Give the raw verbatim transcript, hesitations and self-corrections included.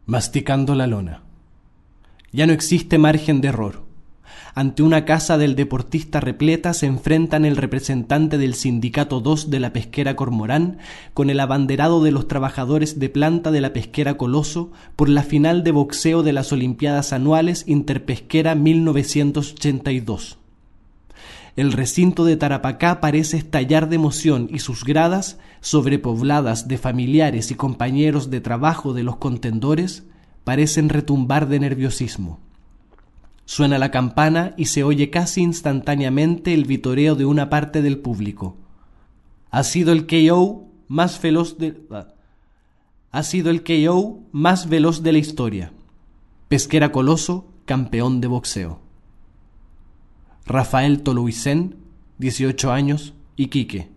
Masticando la lona. Ya no existe margen de error. Ante una casa del deportista repleta se enfrentan el representante del Sindicato dos de la Pesquera Cormorán con el abanderado de los trabajadores de planta de la Pesquera Coloso por la final de boxeo de las Olimpiadas Anuales Interpesquera mil novecientos ochenta y dos. El recinto de Tarapacá parece estallar de emoción y sus gradas, sobrepobladas de familiares y compañeros de trabajo de los contendores, parecen retumbar de nerviosismo. Suena la campana y se oye casi instantáneamente el vitoreo de una parte del público. Ha sido el K O más veloz de... Ha sido el K O más veloz de la historia. Pesquera Coloso, campeón de boxeo. Rafael Tolohuicén, dieciocho años, Iquique.